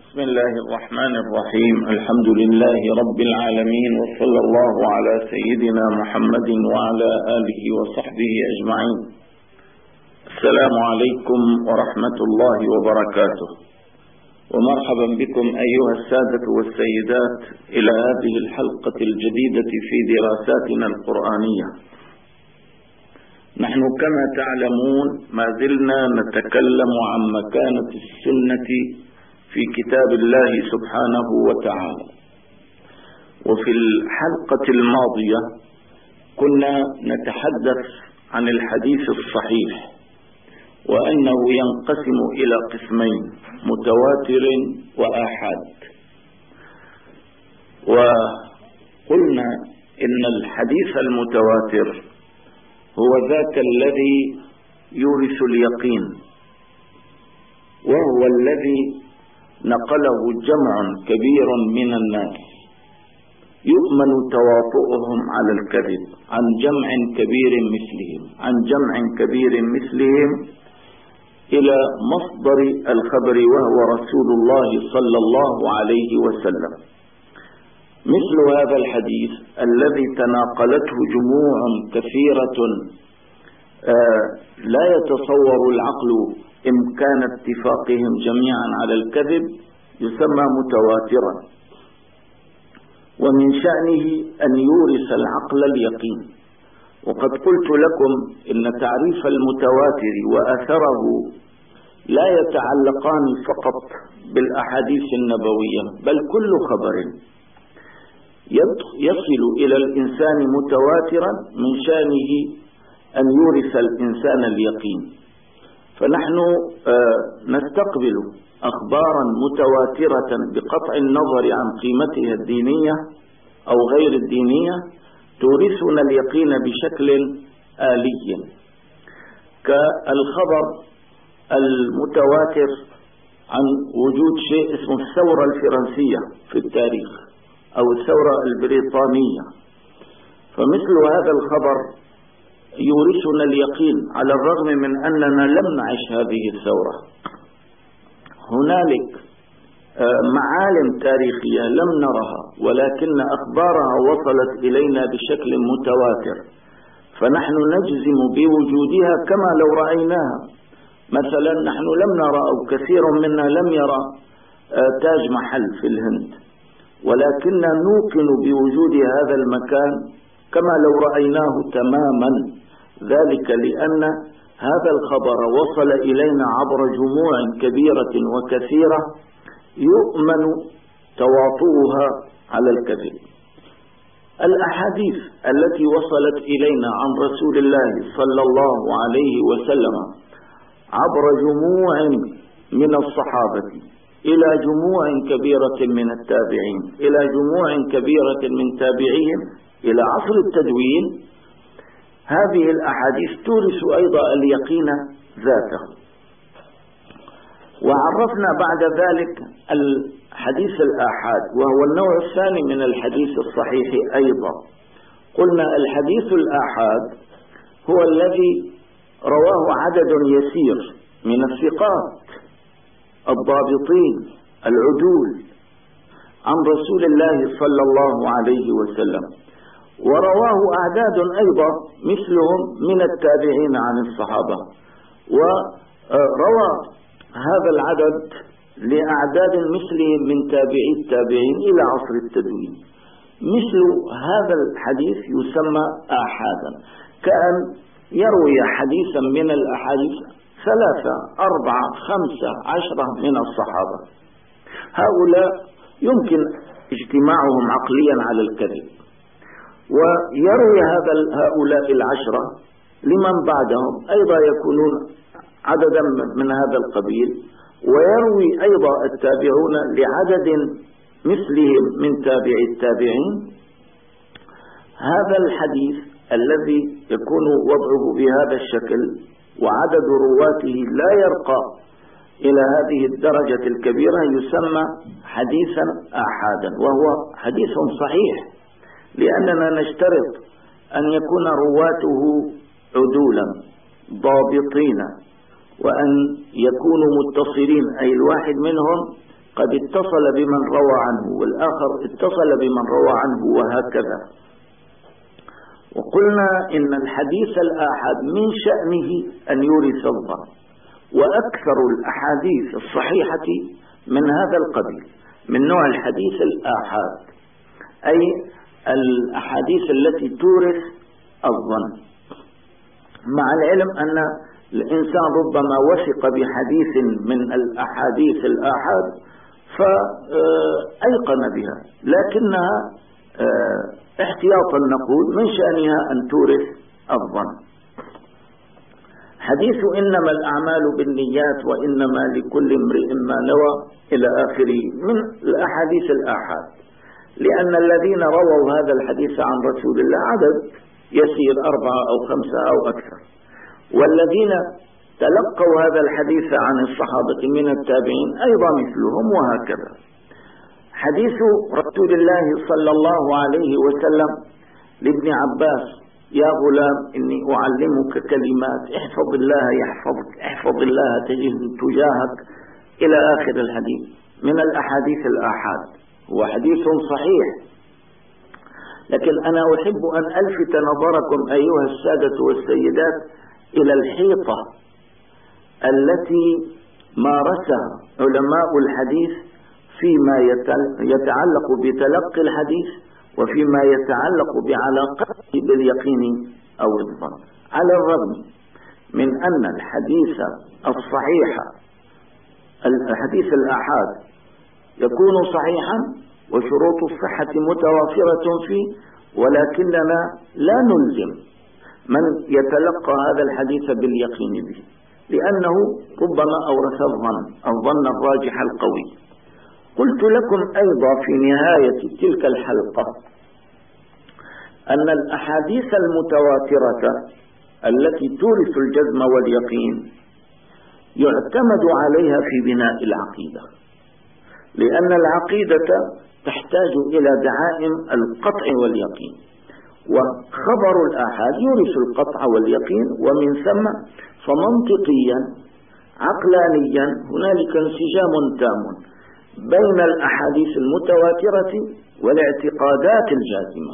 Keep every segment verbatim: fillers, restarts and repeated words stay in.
بسم الله الرحمن الرحيم. الحمد لله رب العالمين، وصلى الله على سيدنا محمد وعلى آله وصحبه أجمعين. السلام عليكم ورحمة الله وبركاته، ومرحبا بكم أيها السادة والسيدات إلى هذه الحلقة الجديدة في دراساتنا القرآنية. نحن كما تعلمون ما زلنا نتكلم عن مكانة السنة في كتاب الله سبحانه وتعالى، وفي الحلقة الماضية كنا نتحدث عن الحديث الصحيح، وأنه ينقسم إلى قسمين: متواتر وآحاد. وقلنا إن الحديث المتواتر هو ذاك الذي يورث اليقين، وهو الذي نقله جمع كبير من الناس يؤمن تواطؤهم على الكذب عن جمع كبير مثلهم عن جمع كبير مثلهم إلى مصدر الخبر وهو رسول الله صلى الله عليه وسلم. مثل هذا الحديث الذي تناقلته جموع كثيرة لا يتصور العقل إمكان اتفاقهم جميعا على الكذب يسمى متواترا، ومن شأنه أن يورث العقل اليقين. وقد قلت لكم إن تعريف المتواتر وأثره لا يتعلقان فقط بالأحاديث النبوية، بل كل خبر يصل إلى الإنسان متواترا من شأنه أن يورث الإنسان اليقين. فنحن نستقبل أخبارا متواترة بقطع النظر عن قيمتها الدينية أو غير الدينية تورثنا اليقين بشكل آلي، كالخبر المتواتر عن وجود شيء اسمه الثورة الفرنسية في التاريخ أو الثورة البريطانية. فمثل هذا الخبر يورثنا اليقين على الرغم من أننا لم نعش هذه الثورة. هنالك معالم تاريخية لم نرها، ولكن أخبارها وصلت إلينا بشكل متواتر، فنحن نجزم بوجودها كما لو رأيناها. مثلا نحن لم نرى، أو كثير منا لم يرى، تاج محل في الهند، ولكن نوقن بوجود هذا المكان كما لو رأيناه تماما، ذلك لأن هذا الخبر وصل إلينا عبر جموع كبيرة وكثيرة يؤمن تواطؤها على الكذب. الأحاديث التي وصلت إلينا عن رسول الله صلى الله عليه وسلم عبر جموع من الصحابة إلى جموع كبيرة من التابعين إلى جموع كبيرة من تابعيهم إلى عصر التدوين، هذه الأحاديث تورث أيضا اليقين ذاته. وعرفنا بعد ذلك الحديث الآحاد، وهو النوع الثاني من الحديث الصحيح أيضا. قلنا الحديث الآحاد هو الذي رواه عدد يسير من الثقات الضابطين العدول عن رسول الله صلى الله عليه وسلم، ورواه أعداد أيضا مثلهم من التابعين عن الصحابة، وروى هذا العدد لأعداد مثلهم من تابعي التابعين إلى عصر التدوين. مثل هذا الحديث يسمى آحادا، كأن يروي حديثا من الأحاديث ثلاثة أربعة خمسة عشرة من الصحابة. هؤلاء يمكن اجتماعهم عقليا على الكذب، ويروي هذا هؤلاء العشرة لمن بعدهم أيضا يكونون عددا من هذا القبيل، ويروي أيضا التابعون لعدد مثلهم من تابع التابعين. هذا الحديث الذي يكون وضعه بهذا الشكل وعدد رواته لا يرقى إلى هذه الدرجة الكبيرة يسمى حديثا آحادا، وهو حديث صحيح، لأننا نشترط أن يكون رواته عدولا ضابطين، وأن يكونوا متصلين، أي الواحد منهم قد اتصل بمن روى عنه والآخر اتصل بمن روى عنه وهكذا. وقلنا إن الحديث الآحاد من شأنه أن يورث الظن، وأكثر الأحاديث الصحيحة من هذا القبيل، من نوع الحديث الآحاد، أي الأحاديث التي تورث الظن، مع العلم أن الإنسان ربما وثق بحديث من الأحاديث الآحاد فأيقن بها، لكنها احتياطا نقول من شأنها أن تورث الظن. حديث إنما الأعمال بالنيات وإنما لكل امرئ ما نوى إلى آخره من الأحاديث الآحاد، لأن الذين رووا هذا الحديث عن رسول الله عدد يسير أربعة أو خمسة أو أكثر، والذين تلقوا هذا الحديث عن الصحابة من التابعين أيضا مثلهم، وهكذا. حديث رسول الله صلى الله عليه وسلم لابن عباس: يا غلام إني أعلمك كلمات احفظ الله يحفظك، احفظ الله تجد تجاهك، إلى آخر الحديث، من الأحاديث الآحاد. هو حديث صحيح، لكن أنا أحب أن ألفت نظركم أيها السادة والسيدات إلى الحيطة التي مارسها علماء الحديث فيما يتعلق بتلقي الحديث وفيما يتعلق بعلاقته باليقين أو الظن، على الرغم من أن الحديث الصحيح الحديث الآحاد يكون صحيحا وشروط الصحة متوافرة فيه، ولكننا لا نلزم من يتلقى هذا الحديث باليقين به، لأنه ربما أورث الظن الظن الراجح القوي. قلت لكم أيضا في نهاية تلك الحلقة أن الأحاديث المتواترة التي تورث الجزم واليقين يعتمد عليها في بناء العقيدة، لأن العقيدة تحتاج إلى دعائم القطع واليقين، وخبر الآحاد يورث القطع واليقين، ومن ثم فمنطقيا عقلانيا هنالك انسجام تام بين الأحاديث المتواترة والاعتقادات الجازمة.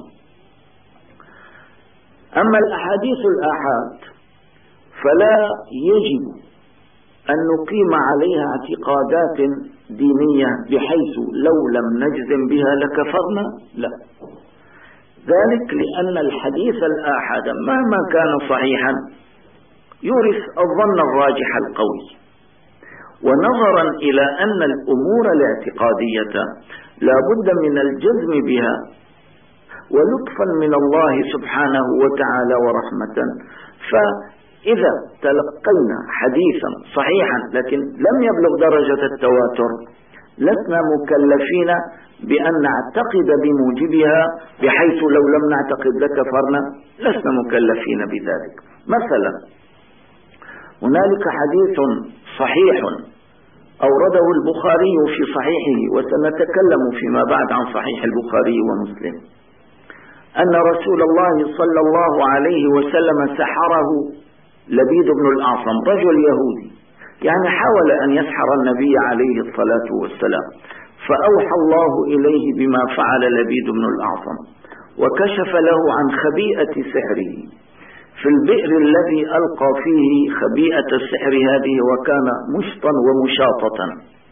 أما الأحاديث الآحاد فلا يجب أن نقيم عليها اعتقادات دينية بحيث لو لم نجزم بها لكفرنا، لا، ذلك لأن الحديث الآحاد مهما كان صحيحا يورث الظن الراجح القوي. ونظرا إلى أن الأمور الاعتقادية لا بد من الجزم بها، ولطفا من الله سبحانه وتعالى ورحمة، فإذا تلقينا حديثا صحيحا لكن لم يبلغ درجة التواتر لسنا مكلفين بأن نعتقد بموجبها، بحيث لو لم نعتقد لكفرنا، لسنا مكلفين بذلك. مثلا هنالك حديث صحيح أورده البخاري في صحيحه، وسنتكلم فيما بعد عن صحيح البخاري ومسلم، أن رسول الله صلى الله عليه وسلم سحره لبيد بن الأعصم، رجل يهودي، يعني حاول أن يسحر النبي عليه الصلاة والسلام، فأوحى الله إليه بما فعل لبيد بن الأعصم، وكشف له عن خبيئة سحره في البئر الذي ألقى فيه خبيئة السحر هذه، وكان مشطا ومشاطة،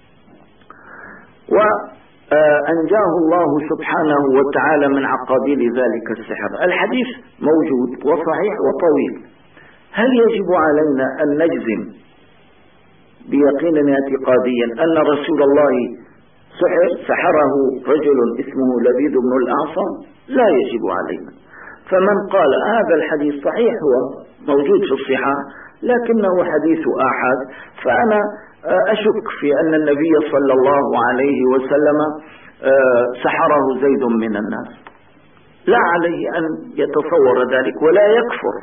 وأنجاه الله سبحانه وتعالى من عقابيل ذلك السحر. الحديث موجود وصحيح وطويل. هل يجب علينا أن نجزم بيقين اعتقاديا أن رسول الله سحر سحره رجل اسمه لبيد بن الأعصم؟ لا يجب علينا. فمن قال هذا الحديث صحيح هو موجود في الصحاح لكنه حديث آحاد، فأنا أشك في أن النبي صلى الله عليه وسلم سحره زيد من الناس، لا عليه أن يتصور ذلك ولا يكفر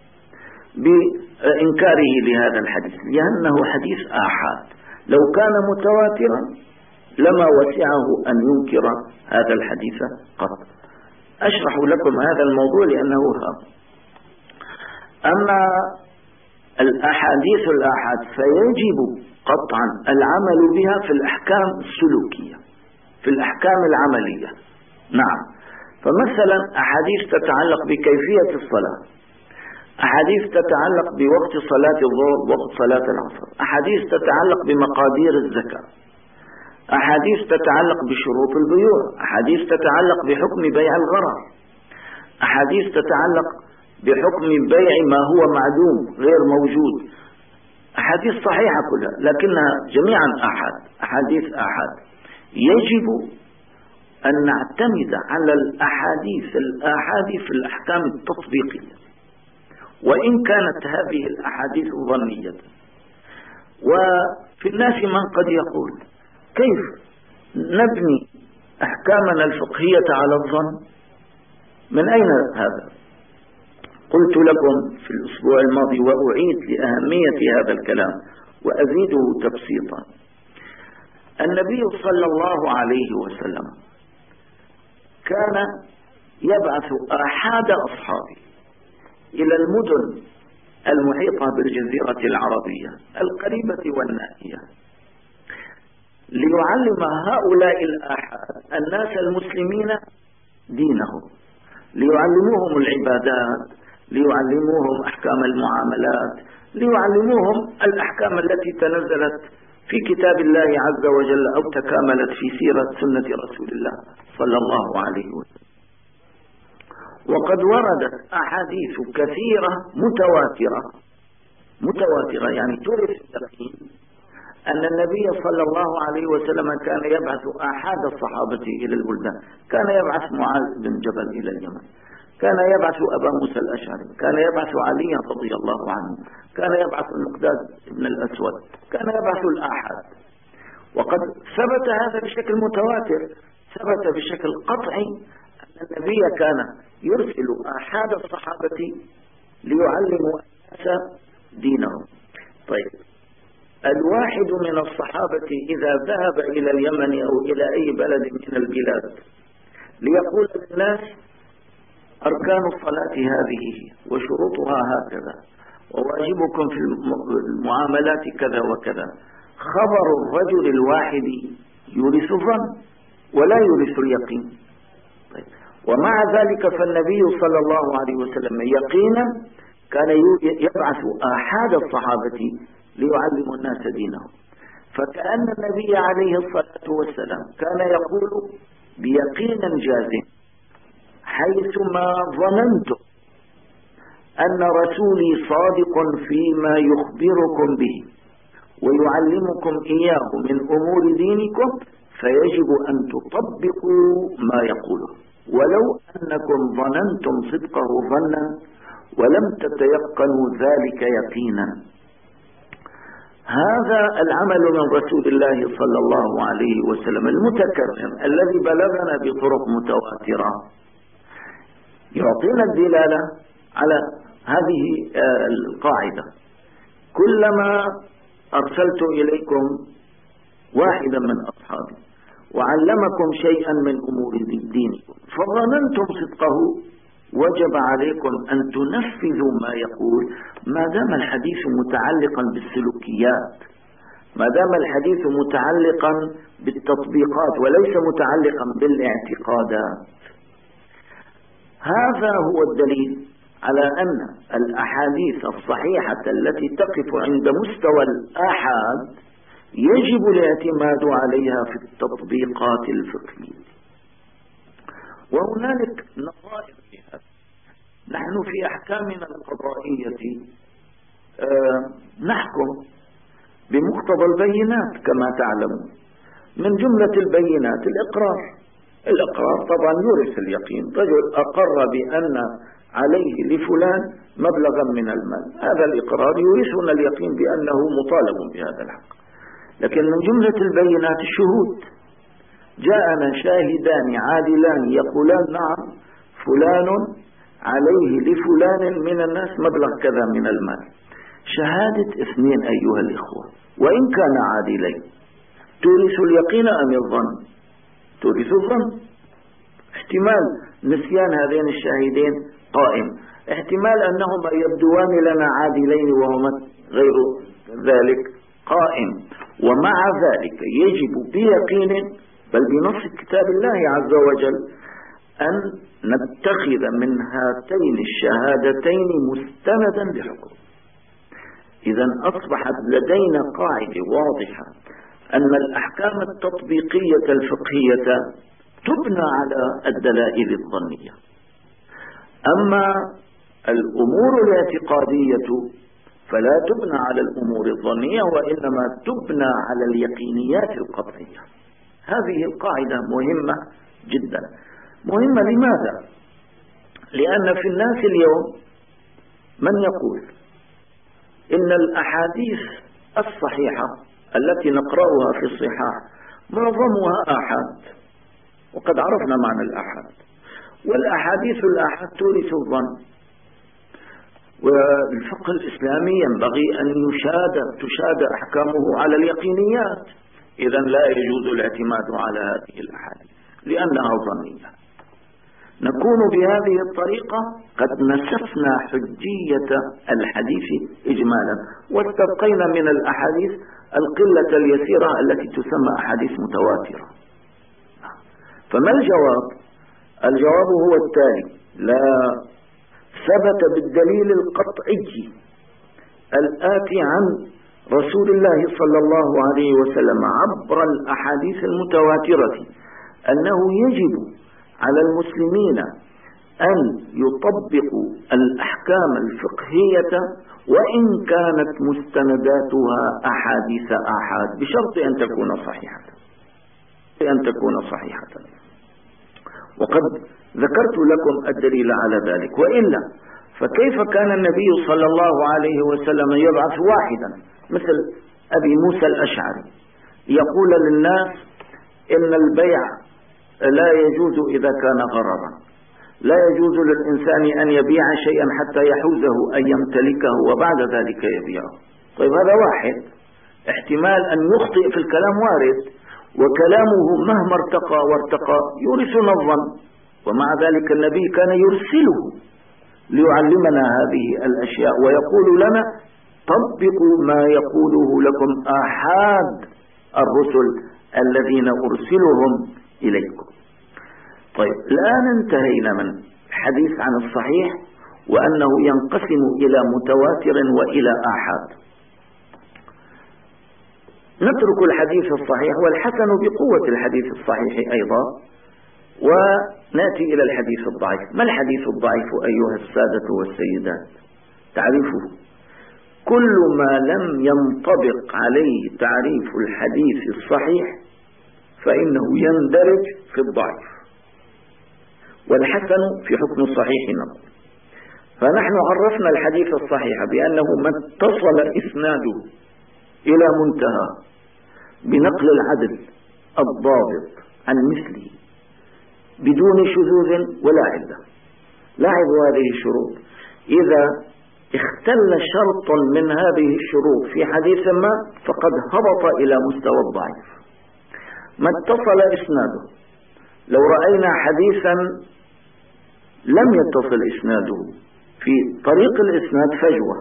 بإنكاره لهذا الحديث، لأنه حديث آحاد. لو كان متواترا لما وسعه أن ينكر هذا الحديث قط. أشرح لكم هذا الموضوع لأنه هام. أما الأحاديث الآحاد فيجب قطعا العمل بها في الأحكام السلوكية، في الأحكام العملية. نعم. فمثلا أحاديث تتعلق بكيفية الصلاة، أحاديث تتعلق بوقت صلاة الظهر ووقت صلاة العصر، أحاديث تتعلق بمقادير الزكاة، أحاديث تتعلق بشروط البيوع، أحاديث تتعلق بحكم بيع الغرر، أحاديث تتعلق بحكم بيع ما هو معدوم غير موجود، أحاديث صحيحة كلها لكنها جميعا آحاد، أحاديث آحاد. يجب أن نعتمد على الأحاديث الآحاد في الأحكام التطبيقية، وإن كانت هذه الأحاديث ظنية. وفي الناس من قد يقول كيف نبني أحكامنا الفقهية على الظن؟ من أين هذا؟ قلت لكم في الأسبوع الماضي وأعيد لأهمية هذا الكلام وأزيده تبسيطا. النبي صلى الله عليه وسلم كان يبعث آحاد أصحابه إلى المدن المحيطة بالجزيرة العربية القريبة والنائية ليعلم هؤلاء الآحاد الناس المسلمين دينهم، ليعلموهم العبادات، ليعلموهم أحكام المعاملات، ليعلموهم الأحكام التي تنزلت في كتاب الله عز وجل أو تكاملت في سيرة سنة رسول الله صلى الله عليه وسلم. وقد وردت أحاديث كثيرة متواترة متواترة يعني تورث اليقين أن النبي صلى الله عليه وسلم كان يبعث أحد الصحابة إلى البلدان، كان يبعث معاذ بن جبل إلى اليمن، كان يبعث أبا موسى الأشعري، كان يبعث علي رضي الله عنه، كان يبعث المقداد بن الأسود، كان يبعث الآحاد. وقد ثبت هذا بشكل متواتر، ثبت بشكل قطعي أن النبي كان يرسل آحاد الصحابة ليعلموا الناس دينهم. طيب، الواحد من الصحابة إذا ذهب إلى اليمن أو إلى أي بلد من البلاد ليقول للناس أركان الصلاة هذه وشروطها هكذا وواجبكم في المعاملات كذا وكذا، خبر الرجل الواحد يورث الظن ولا يورث اليقين. طيب. ومع ذلك فالنبي صلى الله عليه وسلم يقينا كان يبعث آحاد الصحابة ليعلموا الناس دينهم، فكأن النبي عليه الصلاة والسلام كان يقول بيقين جازم حيثما ظننت أن رسولي صادق فيما يخبركم به ويعلمكم إياه من أمور دينكم فيجب أن تطبقوا ما يقوله ولو أنكم ظننتم صدقه ظنا ولم تتيقنوا ذلك يقينا. هذا العمل من رسول الله صلى الله عليه وسلم المتكرر الذي بلغنا بطرق متواترة يعطينا الدلالة على هذه القاعدة. كلما أرسلت إليكم واحدا من أصحابي وعلمكم شيئا من أمور دينكم فظننتم صدقه وجب عليكم أن تنفذوا ما يقول ما دام الحديث متعلقا بالسلوكيات، ما دام الحديث متعلقا بالتطبيقات وليس متعلقا بالاعتقادات. هذا هو الدليل على أن الأحاديث الصحيحة التي تقف عند مستوى الآحاد يجب الاعتماد عليها في التطبيقات الفقهية. وهنالك نظائر لهذا. نحن في أحكامنا القضائية آه نحكم بمقتضى البينات كما تعلمون. من جملة البينات الإقرار. الإقرار طبعا يورث اليقين. رجل أقر بأن عليه لفلان مبلغا من المال، هذا الإقرار يورثنا اليقين بأنه مطالب بهذا الحق. لكن من جملة البينات الشهود. جاءنا شاهدان عادلان يقولان نعم فلان عليه لفلان من الناس مبلغ كذا من المال. شهادة اثنين أيها الإخوة وإن كان عادلين تورث اليقين أم الظن؟ تورث الظن. احتمال نسيان هذين الشاهدين قائم، احتمال أنهما يبدوان لنا عادلين وهما غير ذلك قائم. ومع ذلك يجب بيقين بل بنص كتاب الله عز وجل أن نتخذ من هاتين الشهادتين مستندا بحكم. إذا أصبحت لدينا قاعدة واضحة أن الأحكام التطبيقية الفقهية تبنى على الدلائل الظنية، أما الأمور الاعتقادية فلا تبنى على الأمور الظنية وإنما تبنى على اليقينيات القطعية. هذه القاعدة مهمة جدا. مهمة لماذا؟ لأن في الناس اليوم من يقول إن الأحاديث الصحيحة التي نقرأها في الصحاح معظمها آحاد، وقد عرفنا معنى الآحاد، والأحاديث الآحاد تورث الظن، والفقه الإسلامي ينبغي أن يشاد تشاد أحكامه على اليقينيات. إذا لا يجوز الاعتماد على هذه الأحاديث لأنها ظنية. نكون بهذه الطريقة قد نسفنا حجية الحديث إجمالا، واستبقينا من الأحاديث القلة اليسيرة التي تسمى أحاديث متواترة. فما الجواب؟ الجواب هو التالي: لا، ثبت بالدليل القطعي الآتي عن رسول الله صلى الله عليه وسلم عبر الأحاديث المتواترة أنه يجب على المسلمين أن يطبقوا الأحكام الفقهية وإن كانت مستنداتها أحاديث آحاد، بشرط أن تكون صحيحة أن تكون صحيحة وقد ذكرت لكم الدليل على ذلك. وإلا فكيف كان النبي صلى الله عليه وسلم يبعث واحدا مثل أبي موسى الأشعري يقول للناس إن البيع لا يجوز إذا كان غرضا، لا يجوز للإنسان أن يبيع شيئا حتى يحوزه أن يمتلكه وبعد ذلك يبيعه. طيب هذا واحد، احتمال أن يخطئ في الكلام وارد، وكلامه مهما ارتقى وارتقى يورثنا الظن، ومع ذلك النبي كان يرسله ليعلمنا هذه الأشياء ويقول لنا طبقوا ما يقوله لكم آحاد الرسل الذين أرسلهم إليكم. طيب الآن انتهينا من الحديث عن الصحيح وأنه ينقسم إلى متواتر وإلى آحاد. نترك الحديث الصحيح والحسن بقوة الحديث الصحيح أيضا ونأتي إلى الحديث الضعيف. ما الحديث الضعيف أيها السادة والسيدات؟ تعريفه: كل ما لم ينطبق عليه تعريف الحديث الصحيح فإنه يندرج في الضعيف، والحسن في حكم الصحيح نقول. فنحن عرفنا الحديث الصحيح بأنه ما اتصل إسناده إلى منتهى بنقل العدل الضابط عن مثله بدون شذوذ ولا علة. لاحظوا هذه الشروط: إذا اختل شرط من هذه الشروط في حديث ما فقد هبط إلى مستوى الضعيف. ما اتصل إسناده، لو رأينا حديثا لم يتصل إسناده في طريق الإسناد فجوة،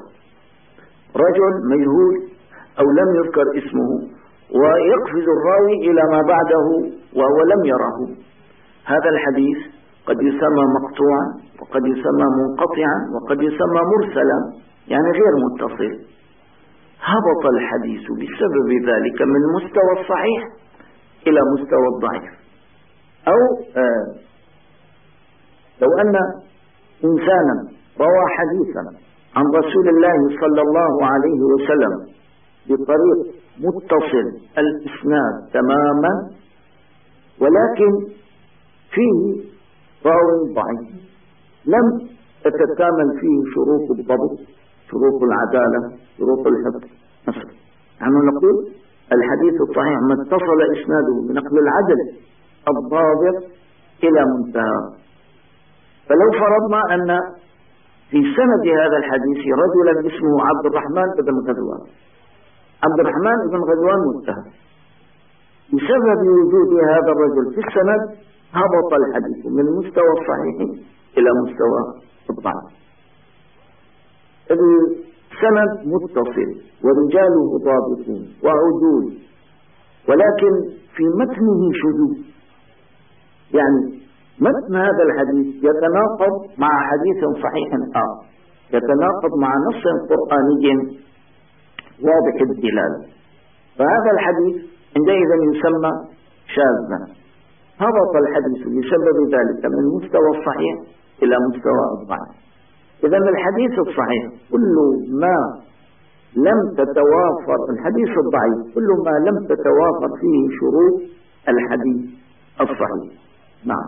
رجل مجهول أو لم يذكر اسمه ويقفز الراوي إلى ما بعده وهو لم يره، هذا الحديث قد يسمى مقطوعا وقد يسمى منقطعا وقد يسمى مرسلا، يعني غير متصل. هبط الحديث بسبب ذلك من مستوى الصحيح إلى مستوى الضعيف. أو آه لو أن إنسانا روى حديثا عن رسول الله صلى الله عليه وسلم بطريق متصل الإسناد تماما ولكن فيه راوي ضعيف لم تتكامل فيه شروط الضبط، شروط العدالة، شروط الحفظ مثلا، نحن نقول الحديث الصحيح ما اتصل إسناده بنقل العدل الضابط إلى منتهى. فلو فرضنا أن في سند هذا الحديث رجلا اسمه عبد الرحمن بن غزوان، عبد الرحمن بن غزوان متهم، بسبب وجود هذا الرجل في السند هبط الحديث من مستوى الصحيح إلى مستوى الضعف. السند متصل ورجاله ضابطون وعدول، ولكن في متنه شذوذ، يعني متن هذا الحديث يتناقض مع حديث صحيح آخر، يتناقض مع نص قرآني واضح الدلالة، فهذا الحديث عندئذ يسمى شاذا. هبط الحديث بسبب ذلك من مستوى الصحيح إلى مستوى الضعيف. إذا الحديث الصحيح كل ما لم تتوافر، الحديث الضعيف كل ما لم تتوافر فيه شروط الحديث الصحيح. نعم.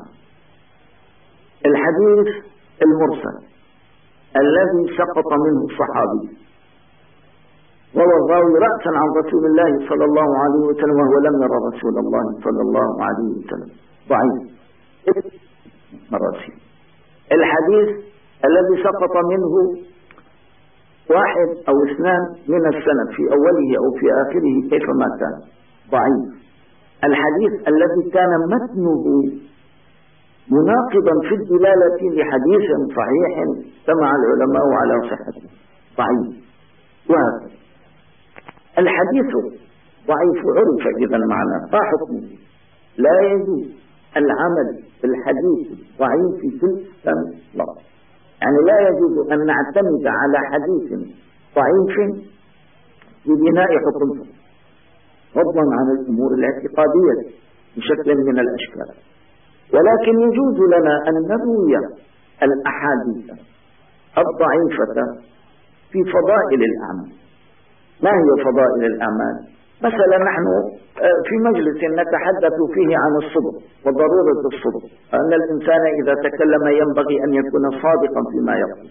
الحديث المرسل الذي سقط منه الصحابي روى الراوي رأسا عن رسول الله صلى الله عليه وسلم وهو لم يرى رسول الله صلى الله عليه وسلم، ضعيف مراسيل. الحديث الذي سقط منه واحد أو اثنان من السند في أوله أو في آخره كيفما كان، ضعيف. الحديث الذي كان متنه مناقضا في الدلالة لحديث صحيح سمع العلماء على صحته، ضعيف. وهذا الحديث ضعيف عرف إذا معناه فحكمه لا يجوز العمل بالحديث الضعيف في الإسلام، لا، يعني لا يجوز أن نعتمد على حديث ضعيف لبناء حكم، فضلا عن الأمور الاعتقادية بشكل من الأشكال. ولكن يجوز لنا أن نروي الأحاديث الضعيفة في فضائل الأعمال. ما هي فضائل الأعمال؟ مثلا نحن في مجلس نتحدث فيه عن الصدق وضرورة الصدق، أن الإنسان إذا تكلم ينبغي أن يكون صادقا فيما يقول،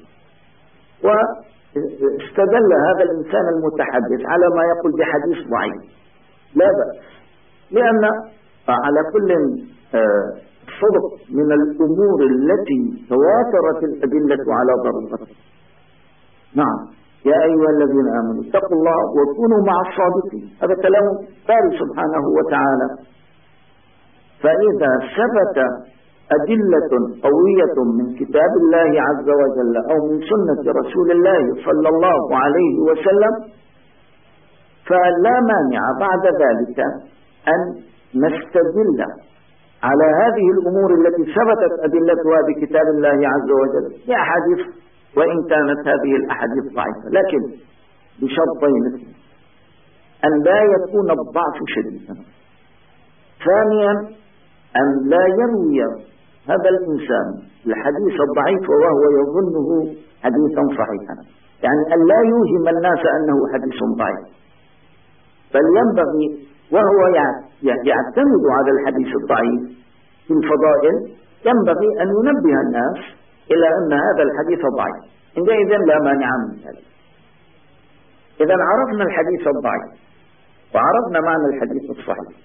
واستدل هذا الإنسان المتحدث على ما يقول بحديث ضعيف، لا بأس، لأن على كل صدق من الأمور التي تواترت الأدلة على ضرورته. نعم. يا أيها الذين آمنوا اتقوا الله وكونوا مع الصادقين، هذا كلام باري سبحانه وتعالى. فإذا ثبت أدلة قوية من كتاب الله عز وجل أو من سنة رسول الله صلى الله عليه وسلم فلا مانع بعد ذلك أن نستدل على هذه الأمور التي ثبتت أدلتها بكتاب الله عز وجل بأحاديث، وإن كانت هذه الأحاديث ضعيفة، لكن بشرطين: أن لا يكون الضعف شديدا، ثانيا أن لا يروي هذا الإنسان الحديث الضعيف وهو يظنه حديثا صحيحا، يعني أن لا يوهم الناس أنه حديث ضعيف، بل ينبغي وهو يعتمد على الحديث الضعيف في الفضائل ينبغي أن ينبه الناس إلى أن هذا الحديث ضعيف، عندئذ لا مانع من ذلك. إذا عرفنا الحديث الضعيف وعرفنا معنى الحديث الصحيح،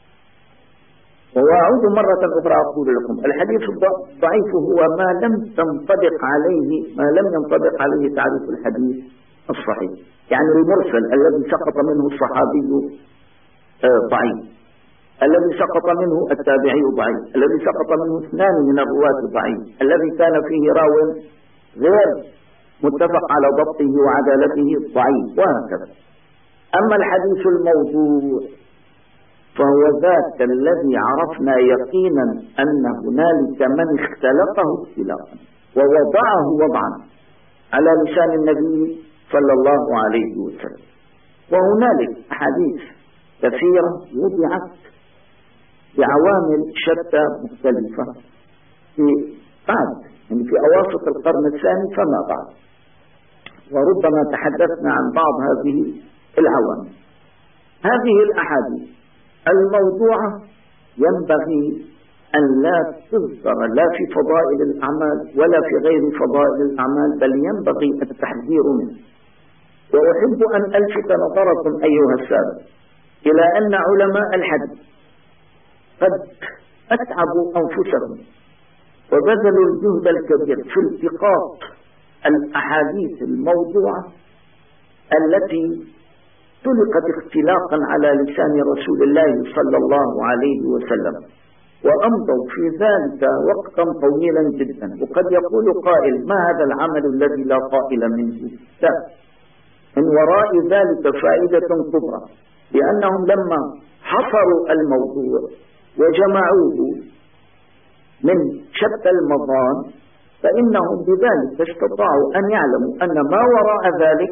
وأعود مرة أخرى أقول لكم الحديث الضعيف هو ما لم تنطبق عليه ما لم ينطبق عليه تعريف الحديث الصحيح، يعني المرسل الذي سقط منه الصحابي ضعيف، الذي سقط منه التابعي ضعيف، الذي سقط منه اثنان من الرواة ضعيف، الذي كان فيه راو غير متفق على ضبطه وعدالته ضعيف، وهكذا. أما الحديث الموضوع فهو ذاك الذي عرفنا يقينا أن هنالك من اختلقه اختلاقا ووضعه وضعا على لسان النبي صلى الله عليه وسلم. وهنالك أحاديث كثيرة وضعت بعوامل شتى مختلفة في بعد يعني في أواسط القرن الثاني فما بعد، وربما تحدثنا عن بعض هذه العوامل. هذه الأحاديث الموضوعة ينبغي أن لا تذكر لا في فضائل الأعمال ولا في غير فضائل الأعمال، بل ينبغي التحذير منه. وأحب أن ألفت نظركم أيها السادة إلى أن علماء الحديث قد أتعبوا أنفسهم وبذلوا الجهد الكبير في التقاط الأحاديث الموضوعة التي طلقت اختلاقا على لسان رسول الله صلى الله عليه وسلم، وأمضوا في ذلك وقتا طويلا جدا. وقد يقول قائل: ما هذا العمل الذي لا طائل منه؟ لا، من وراء ذلك فائدة كبرى، لأنهم لما حصروا الموضوع وجمعوه من شتى المضان فإنهم بذلك استطاعوا أن يعلموا أن ما وراء ذلك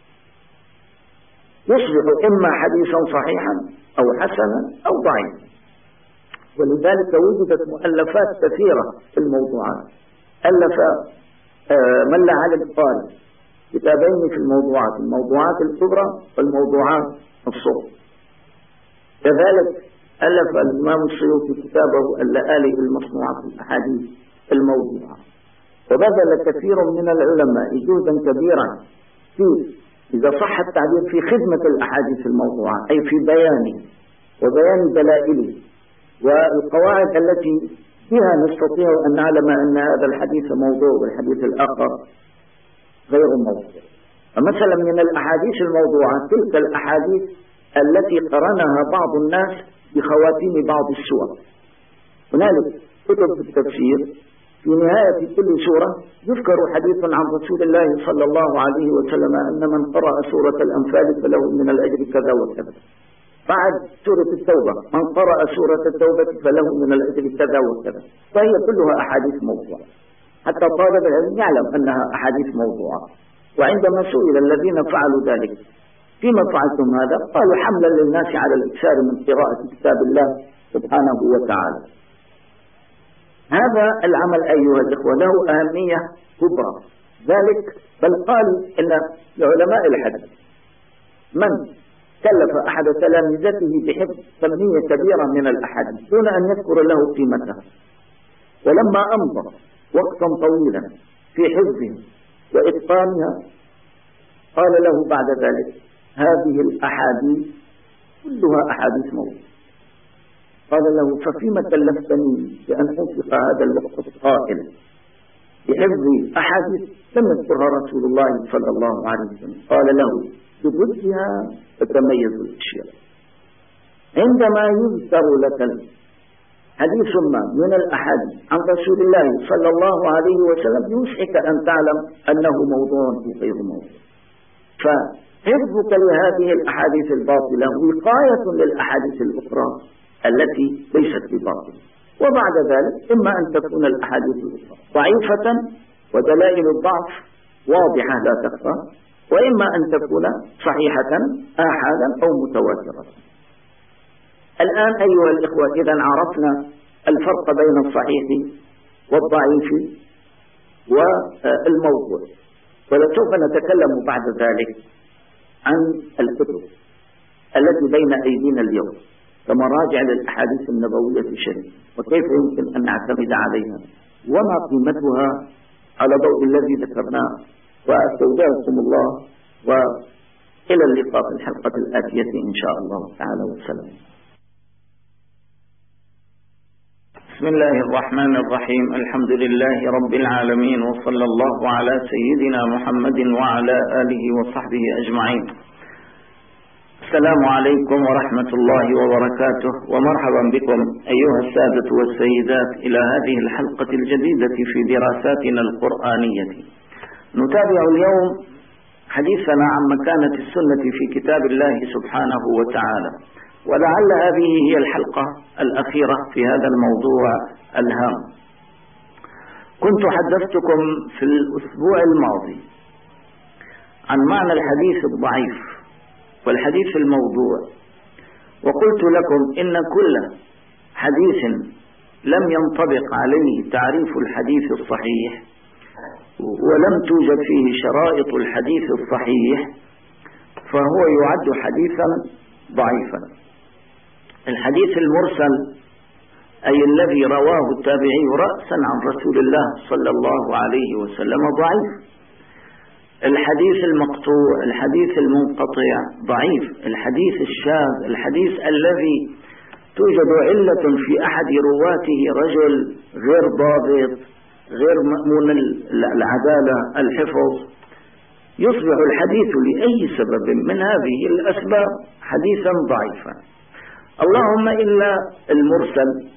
يصبح إما حديثا صحيحا أو حسنا أو ضعيفا. ولذلك وجدت مؤلفات كثيرة في الموضوعات. ألف ملا علي القاري كتابين في الموضوعات: الموضوعات الكبرى والموضوعات الصغرى. كذلك ألف الإمام السيوطي كتابه اللآلئ المصنوعة في الأحاديث الموضوعة. وبذل كثير من العلماء جهدا كبيرا في، إذا صح التعبير، في خدمة الأحاديث الموضوعة، أي في بيانه وبيان دلائله والقواعد التي بها نستطيع أن نعلم أن هذا الحديث موضوع والحديث الآخر غير موضوع. فمثلا من الأحاديث الموضوعة تلك الأحاديث التي قرنها بعض الناس بخواتيم بعض السور. هنالك كتب في التفسير في نهاية كل سورة يذكر حديث عن رسول الله صلى الله عليه وسلم أن من قرأ سورة الأنفال فله من الأجر كذا وكذا. بعد سورة التوبة: من قرأ سورة التوبة فله من الأجر كذا وكذا. فهي كلها أحاديث موضوعة، حتى طالب العلم يعلم أنها أحاديث موضوعة. وعندما سئل الذين فعلوا ذلك: فيما فعلتم هذا؟ قالوا: حملا للناس على الإكثار من قراءة كتاب الله سبحانه وتعالى. هذا العمل أيها الإخوة له أهمية كبرى، ذلك بل قالوا إن لعلماء الحديث من كلف أحد تلامذته بحفظ كمية كبيرة من الأحاديث دون أن يذكر له قيمتها، ولما أمضى وقتا طويلا في حفظها وإتقانها قال له بعد ذلك: هذه الأحاديث كلها أحاديث موضوع. قال له: ففيما كلفتني بأن أنفق هذا الوقت الطائل بحفظ أحاديث لم يذكرها رسول الله صلى الله عليه وسلم؟ قال له: بضدها تتميز الأشياء. عندما يذكر لك حديث ما من الأحاديث عن رسول الله صلى الله عليه وسلم يوشك أن تعلم أنه موضوع غير موضوع. فحفظك لهذه الأحاديث الباطلة وقاية للأحاديث الأخرى التي ليست بباطلة. وبعد ذلك إما أن تكون الأحاديث الأخرى ضعيفة ودلائل الضعف واضحة لا تخفى، وإما أن تكون صحيحة آحادا أو متواترة. الآن أيها الإخوة إذا عرفنا الفرق بين الصحيح والضعيف والموضوع، ولسوف نتكلم بعد ذلك عن الكتب التي بين أيدينا اليوم كمراجع للأحاديث النبوية الشريفة، وكيف يمكن أن نعتمد عليها وما قيمتها على ضوء الذي ذكرناه. وأستودعكم الله، وإلى اللقاء في الحلقة الآتية إن شاء الله تعالى، والسلام. بسم الله الرحمن الرحيم. الحمد لله رب العالمين، وصلى الله على سيدنا محمد وعلى آله وصحبه أجمعين. السلام عليكم ورحمة الله وبركاته، ومرحبا بكم أيها السادة والسيدات إلى هذه الحلقة الجديدة في دراساتنا القرآنية. نتابع اليوم حديثنا عن مكانة السنة في كتاب الله سبحانه وتعالى، ولعل هذه هي الحلقة الأخيرة في هذا الموضوع الهام. كنت حدثتكم في الأسبوع الماضي عن معنى الحديث الضعيف والحديث الموضوع، وقلت لكم إن كل حديث لم ينطبق عليه تعريف الحديث الصحيح ولم توجد فيه شرائط الحديث الصحيح فهو يعد حديثا ضعيفا. الحديث المرسل أي الذي رواه التابعي رأسا عن رسول الله صلى الله عليه وسلم ضعيف. الحديث المقطوع، الحديث المنقطع ضعيف. الحديث الشاذ، الحديث الذي توجد علة في أحد رواته رجل غير ضابط غير مأمون العدالة الحفظ، يصبح الحديث لأي سبب من هذه الأسباب حديثا ضعيفا. اللهم إلا المرسل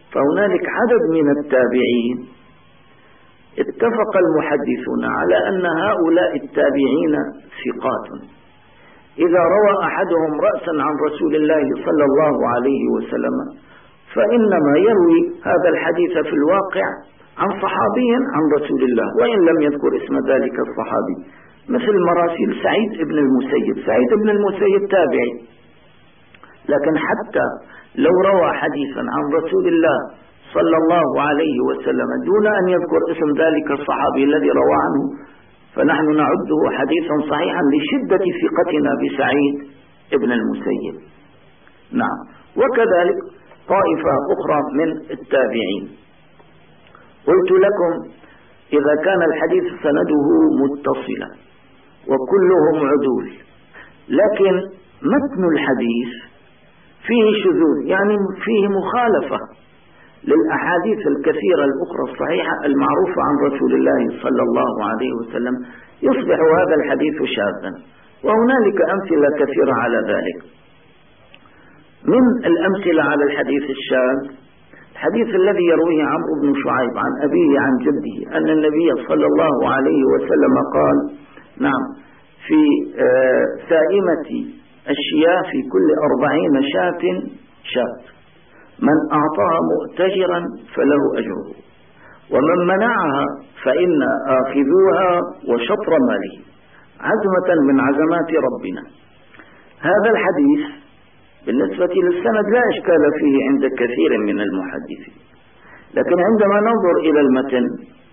فهنالك عدد من التابعين اتفق المحدثون على أن هؤلاء التابعين ثقات، إذا روى أحدهم رأسا عن رسول الله صلى الله عليه وسلم فإنما يروي هذا الحديث في الواقع عن صحابي عن رسول الله، وإن لم يذكر اسم ذلك الصحابي، مثل مراسيل سعيد بن المسيب. سعيد بن المسيب تابعي، لكن حتى لو روى حديثا عن رسول الله صلى الله عليه وسلم دون أن يذكر اسم ذلك الصحابي الذي روى عنه فنحن نعده حديثا صحيحا لشدة ثقتنا بسعيد بن المسيب. نعم. وكذلك طائفة أخرى من التابعين. قلت لكم إذا كان الحديث سنده متصلا وكلهم عدول، لكن متن الحديث فيه شذوذ، يعني فيه مخالفة للأحاديث الكثيرة الأخرى الصحيحة المعروفة عن رسول الله صلى الله عليه وسلم، يصبح هذا الحديث شاذا. وهنالك أمثلة كثيرة على ذلك. من الأمثلة على الحديث الشاذ الحديث الذي يرويه عمرو بن شعيب عن أبيه عن جده أن النبي صلى الله عليه وسلم قال: نعم، في سائمة الشياه في كل أربعين شاة شاة، من أعطاها مؤتجرا فله أجره، ومن منعها فإن آخذوها وشطر ماله عزمة من عزمات ربنا. هذا الحديث بالنسبة للسند لا إشكال فيه عند كثير من المحدثين، لكن عندما ننظر إلى المتن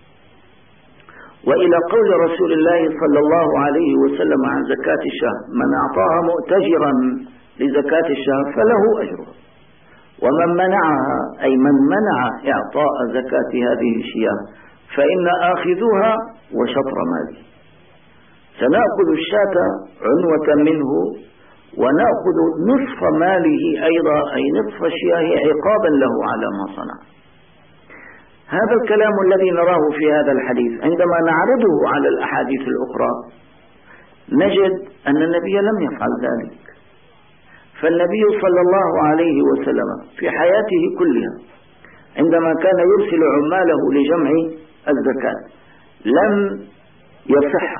وإلى قول رسول الله صلى الله عليه وسلم عن زكاة الشهر: من أعطاها مؤتجرا لزكاة الشهر فله أجره، ومن منعها أي من منع إعطاء زكاة هذه الشياه فإن آخذوها وشطر ماله. سنأخذ الشاة عنوة منه ونأخذ نصف ماله أيضا، أي نصف الشياه عقابا له على ما صنع. هذا الكلام الذي نراه في هذا الحديث عندما نعرضه على الأحاديث الأخرى نجد أن النبي لم يفعل ذلك. فالنبي صلى الله عليه وسلم في حياته كلها عندما كان يرسل عماله لجمع الزكاة لم يصح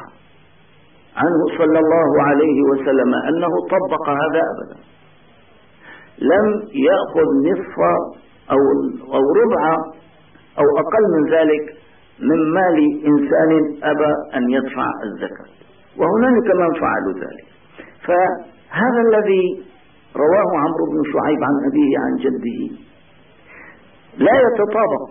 عنه صلى الله عليه وسلم أنه طبق هذا أبدا. لم يأخذ نصف أو, أو ربع أو أقل من ذلك من مال إنسان أبى أن يدفع الزكاة، وهنالك من فعلوا ذلك. فهذا الذي رواه عمرو بن شعيب عن أبيه عن جده لا يتطابق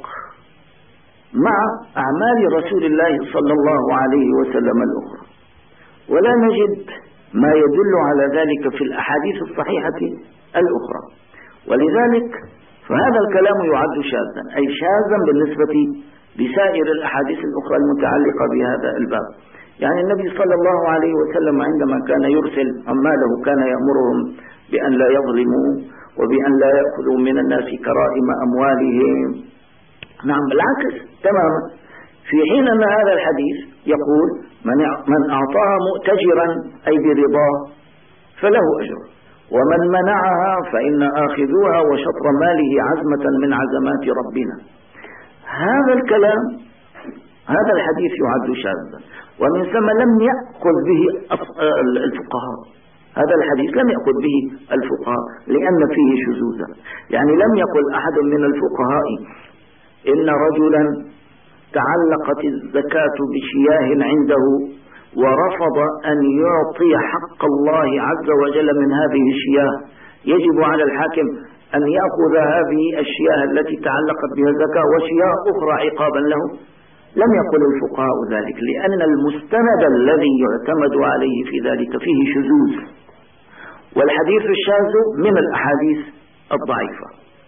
مع أعمال رسول الله صلى الله عليه وسلم الأخرى، ولا نجد ما يدل على ذلك في الأحاديث الصحيحة الأخرى. ولذلك فهذا الكلام يعد شاذا، أي شاذا بالنسبة لسائر الأحاديث الأخرى المتعلقة بهذا الباب. يعني النبي صلى الله عليه وسلم عندما كان يرسل عماله كان يأمرهم بأن لا يظلموا وبأن لا يأخذوا من الناس كرائم أموالهم. نعم، بالعكس تماما. في حين أن هذا الحديث يقول: من أعطاها مؤتجرا أي برضاه فله أجر، ومن منعها فإن آخذوها وشطر ماله عزمة من عزمات ربنا. هذا الكلام هذا الحديث يعد شاذا، ومن ثم لم يأخذ به الفقهاء. هذا الحديث لم يأخذ به الفقهاء لأن فيه شذوذا. يعني لم يقل أحد من الفقهاء إن رجلا تعلقت الزكاة بشياه عنده ورفض أن يعطي حق الله عز وجل من هذه الشياه، يجب على الحاكم أن يأخذ هذه الشياه التي تعلقت بها الزكاة وشياه أخرى عقابا له. لم يقل الفقهاء ذلك، لأن المستند الذي يعتمد عليه في ذلك فيه شذوذ، والحديث الشاذ من الأحاديث الضعيفة.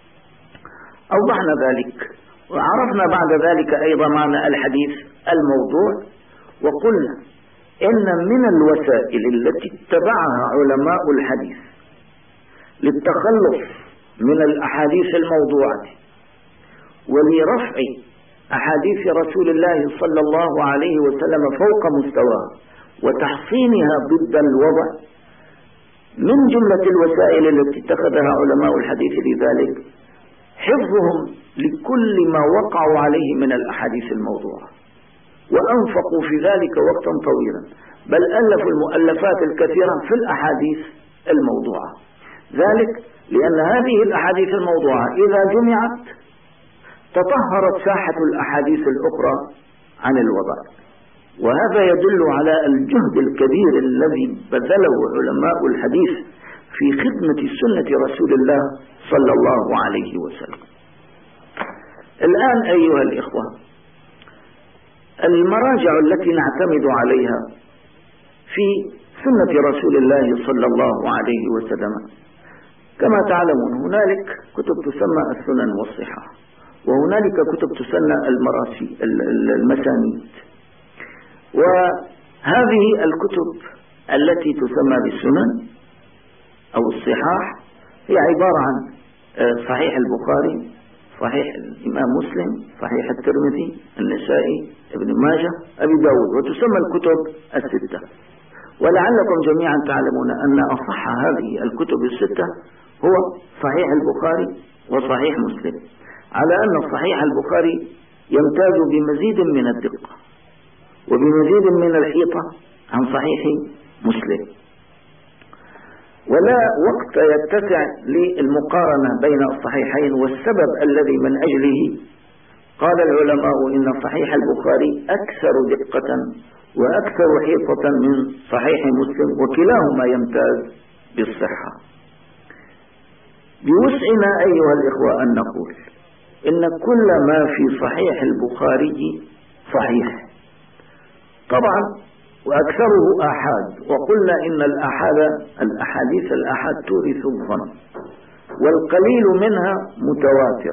أوضحنا ذلك وعرفنا بعد ذلك أيضا معنى الحديث الموضوع، وقلنا إن من الوسائل التي اتبعها علماء الحديث للتخلص من الأحاديث الموضوعة ولرفع أحاديث رسول الله صلى الله عليه وسلم فوق مستواها وتحصينها ضد الوضع، من جملة الوسائل التي اتخذها علماء الحديث لذلك حفظهم لكل ما وقعوا عليه من الأحاديث الموضوعة، وأنفقوا في ذلك وقتا طويلا، بل ألفوا المؤلفات الكثيرة في الأحاديث الموضوعة. ذلك لأن هذه الأحاديث الموضوعة إذا جمعت تطهرت ساحة الأحاديث الأخرى عن الوضع، وهذا يدل على الجهد الكبير الذي بذله علماء الحديث في خدمة سنة رسول الله صلى الله عليه وسلم. الآن أيها الإخوة، المراجع التي نعتمد عليها في سنة رسول الله صلى الله عليه وسلم كما تعلمون هنالك كتب تسمى السنن والصحاح، وهنالك كتب تسمى المراسي المسانيد، وهذه الكتب التي تسمى بالسنن أو الصحاح هي عبارة عن صحيح البخاري، صحيح الإمام مسلم، صحيح الترمذي، النسائي، ابن ماجه، أبي داود، وتسمى الكتب الستة. ولعلكم جميعا تعلمون أن أصح هذه الكتب الستة هو صحيح البخاري وصحيح مسلم، على أن صحيح البخاري يمتاز بمزيد من الدقة وبمزيد من الحيطة عن صحيح مسلم. ولا وقت يتسع للمقارنة بين الصحيحين، والسبب الذي من أجله قال العلماء إن صحيح البخاري أكثر دقة وأكثر حيطة من صحيح مسلم، وكلاهما يمتاز بالصحة. بوسعنا أيها الإخوة أن نقول إن كل ما في صحيح البخاري صحيح طبعا، وأكثره آحاد، وقلنا إن الآحاد الأحاديث الآحاد تورث الظن، والقليل منها متواتر.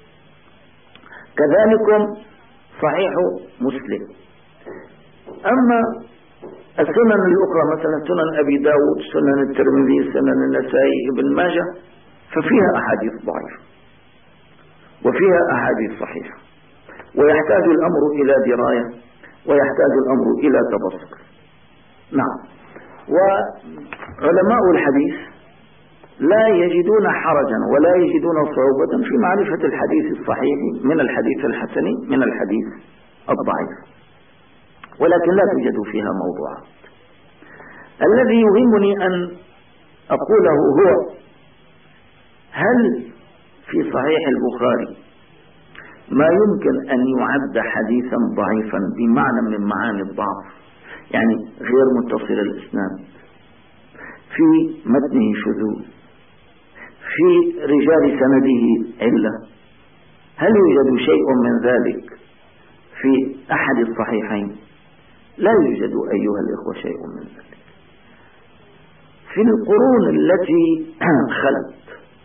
كذلك صحيح مسلم. أما السنن الأخرى مثلا سنن أبي داود، سنن الترمذي، سنن النسائي، ابن ماجه، ففيها أحاديث ضعيفة وفيها أحاديث صحيحة، ويحتاج الأمر إلى دراية ويحتاج الأمر إلى تبصر. نعم. وعلماء الحديث لا يجدون حرجا ولا يجدون صعوبة في معرفة الحديث الصحيح من الحديث الحسن من الحديث الضعيف، ولكن لا توجد فيها موضوعات. الذي يهمني أن أقوله هو: هل في صحيح البخاري ما يمكن أن يعد حديثا ضعيفا بمعنى من معاني الضعف، يعني غير متصل الإسناد، في متنه شذوذ، في رجال سنده علة؟ هل يوجد شيء من ذلك في أحد الصحيحين؟ لا يوجد أيها الإخوة شيء من ذلك. في القرون التي خلت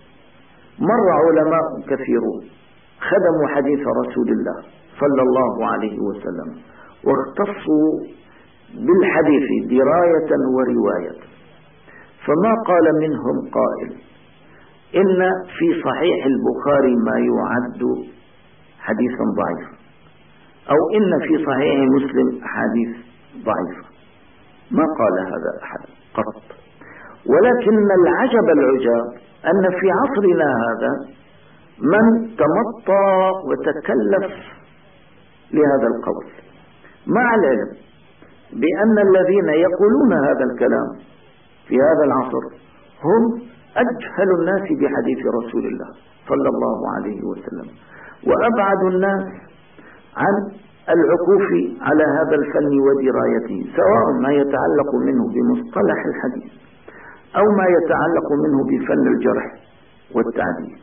مر علماء كثيرون خدموا حديث رسول الله صلى الله عليه وسلم، واختصوا بالحديث دراية ورواية، فما قال منهم قائل إن في صحيح البخاري ما يعد حديثا ضعيفا، أو إن في صحيح مسلم حديث ضعيفة. ما قال هذا أحد قط. ولكن العجب العجاب أن في عصرنا هذا من تمطى وتكلف لهذا القول، مع العلم بأن الذين يقولون هذا الكلام في هذا العصر هم أجهل الناس بحديث رسول الله صلى الله عليه وسلم، وأبعد الناس عن العكوف على هذا الفن ودرايته، سواء ما يتعلق منه بمصطلح الحديث أو ما يتعلق منه بفن الجرح والتعديل.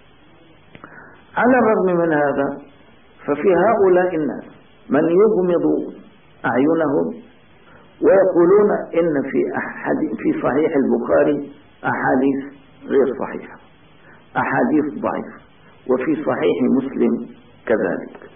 على الرغم من هذا ففي هؤلاء الناس من يغمض أعينهم ويقولون إن في, أحد في صحيح البخاري أحاديث غير صحيحة، أحاديث ضعيفة، وفي صحيح مسلم كذلك.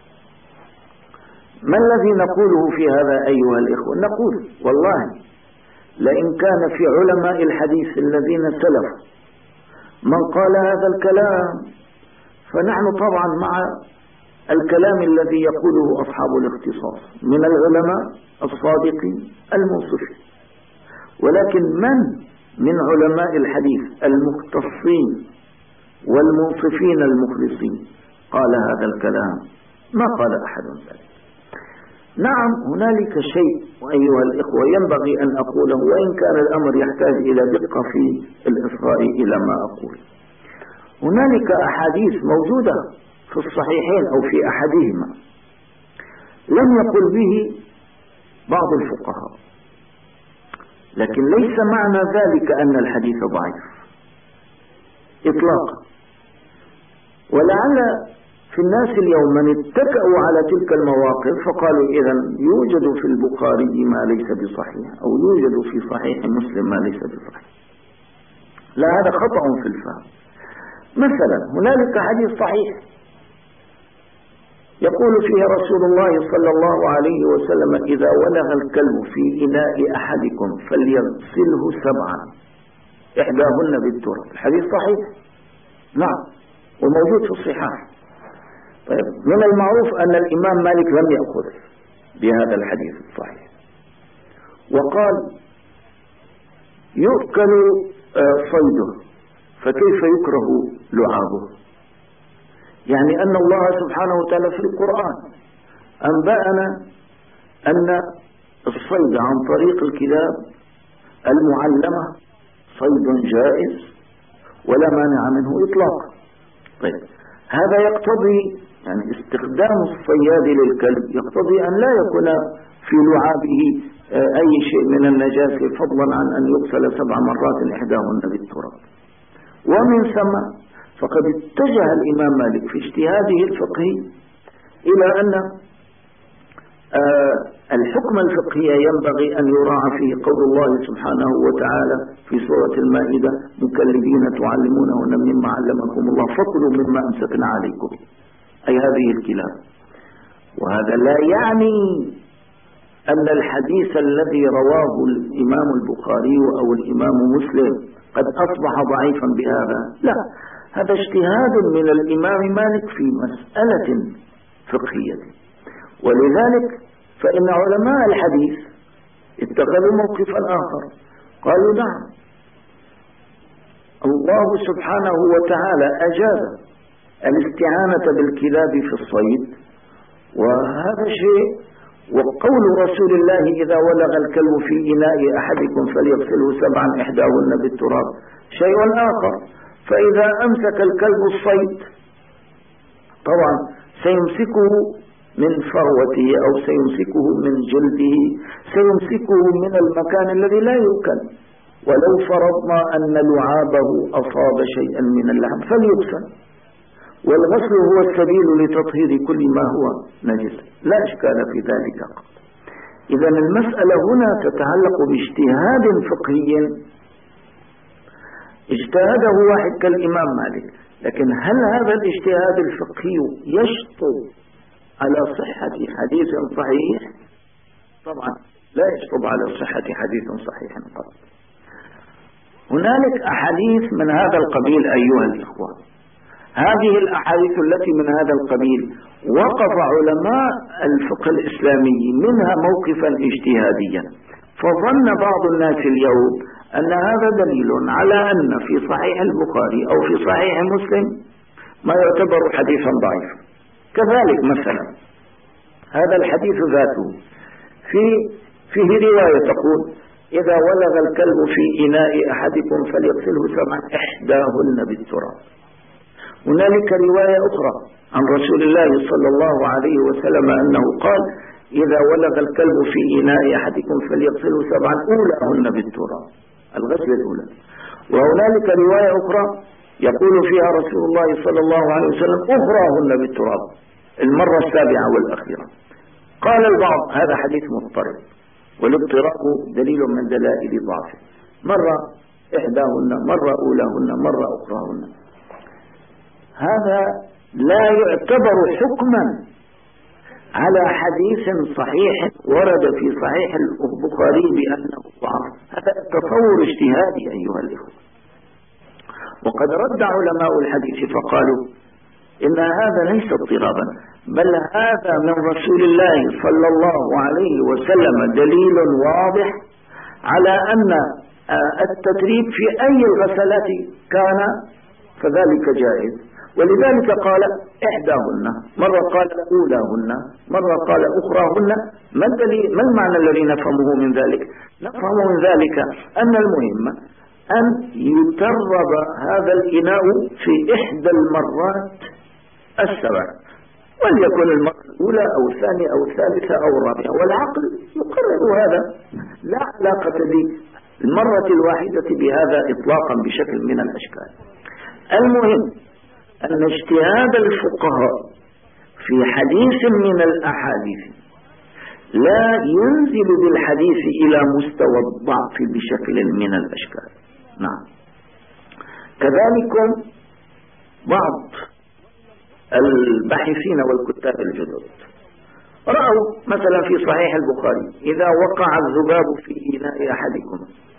ما الذي نقوله في هذا أيها الإخوة؟ نقول والله لئن كان في علماء الحديث الذين سلفوا من قال هذا الكلام، فنحن طبعا مع الكلام الذي يقوله أصحاب الاختصاص من العلماء الصادقين المنصفين. ولكن من من علماء الحديث المختصين والمنصفين المخلصين قال هذا الكلام، ما قال أحد ذلك. نعم هنالك شيء أيها الإخوة ينبغي أن أقوله، وإن كان الأمر يحتاج إلى دقة في الإصغاء إلى ما أقول. هنالك أحاديث موجودة في الصحيحين أو في أحدهما لم يقل به بعض الفقهاء، لكن ليس معنى ذلك أن الحديث ضعيف إطلاقا. ولعل في الناس اليوم من اتكأوا على تلك المواقف فقالوا إذن يوجد في البخاري ما ليس بصحيح، أو يوجد في صحيح مسلم ما ليس بصحيح. لا، هذا خطأ في الفهم. مثلا هنالك حديث صحيح يقول فيه رسول الله صلى الله عليه وسلم: إذا ولغ الكلب في إناء أحدكم فليغسله سبعا إحداهن بالتراب. الحديث صحيح، نعم، وموجود في الصحاح. طيب، من المعروف أن الإمام مالك لم يأخذ بهذا الحديث الصحيح، وقال: يؤكل صيده فكيف يكره لعابه؟ يعني أن الله سبحانه وتعالى في القرآن أنبأنا أن الصيد عن طريق الكلاب المعلمة صيد جائز ولا مانع منه إطلاقا. طيب، هذا يقتضي يعني استخدام الصياد للكلب يقتضي أن لا يكون في لعابه أي شيء من النجاسة، فضلا عن أن يغسل سبع مرات إحداهن بالتراب. ومن ثم فقد اتجه الإمام مالك في اجتهاده الفقهي إلى أن الحكم الفقهي ينبغي أن يراعى فيه قول الله سبحانه وتعالى في سورة المائدة: مكلبين تعلمونهن مما علمكم الله فكلوا مما أمسكنا عليكم، أي هذه الكلاب. وهذا لا يعني أن الحديث الذي رواه الإمام البخاري أو الإمام مسلم قد أصبح ضعيفا بهذا، لا، هذا اجتهاد من الإمام مالك في مسألة فقهية. ولذلك فإن علماء الحديث اتخذوا موقفا آخر، قالوا: نعم، الله سبحانه وتعالى أجاز الاستعانة بالكلاب في الصيد، وهذا شيء. وقول رسول الله: إذا ولغ الكلب في إناء أحدكم فليغسله سبعا إحداهن بالتراب، شيء آخر. فإذا أمسك الكلب الصيد طبعا سيمسكه من فروته أو سيمسكه من جلده، سيمسكه من المكان الذي لا يؤكل. ولو فرضنا أن لعابه أصاب شيئا من اللحم فليغسل، والغسل هو السبيل لتطهير كل ما هو نجس، لا إشكال في ذلك. إذا المسألة هنا تتعلق باجتهاد فقهي اجتهاده واحد كالإمام مالك، لكن هل هذا الاجتهاد الفقهي يشطب على صحة حديث صحيح؟ طبعا لا يشطب على صحة حديث صحيح قط. هنالك أحاديث من هذا القبيل أيها الإخوة. هذه الأحاديث التي من هذا القبيل وقف علماء الفقه الإسلامي منها موقفا اجتهاديا، فظن بعض الناس اليوم أن هذا دليل على أن في صحيح البخاري أو في صحيح مسلم ما يعتبر حديثا ضعيفا. كذلك مثلا هذا الحديث ذاته في فيه رواية تقول: إذا ولغ الكلب في إناء أحدكم فليغسله سبعا إحداهن بالتراب. هنالك رواية أخرى عن رسول الله صلى الله عليه وسلم أنه قال: إذا ولغ الكلب في إناء أحدكم فليغسله سبعا أولاهن بالتراب، الغسل الأولى. وهنالك رواية أخرى يقول فيها رسول الله صلى الله عليه وسلم: أخراهن بالتراب، المرة السابعة والأخيرة. قال البعض: هذا حديث مضطرب، والاضطراب دليل من دلائل ضعفه، مرة إحداهن، مرة أولاهن، مرة أخراهن. هذا لا يعتبر حكما على حديث صحيح ورد في صحيح البخاري بأنه ضعف. هذا تصور اجتهادي أيها الإخوة. وقد رد علماء الحديث فقالوا: إن هذا ليس اضطرابا، بل هذا من رسول الله صلى الله عليه وسلم دليل واضح على أن التتريب في أي الغسلات كان فذلك جائز، ولذلك قال إحداهن، مرة قال أولاهن، مرة قال أخراهن. ما الدليل؟ ما المعنى الذي نفهمه من ذلك؟ نفهم من ذلك أن المهم أن يترب هذا الإناء في إحدى المرات السبع، وليكن المرة الأولى أو الثانية أو الثالثة أو الرابعة، والعقل يقرر هذا، لا علاقة بالمرة الواحدة بهذا إطلاقا بشكل من الأشكال. المهم أن اجتهاد الفقهاء في حديث من الأحاديث لا ينزل بالحديث إلى مستوى الضعف بشكل من الأشكال. نعم. كذلك بعض الباحثين والكتاب الجدد رأوا مثلا في صحيح البخاري: إذا وقع الذباب في إناء أحدكم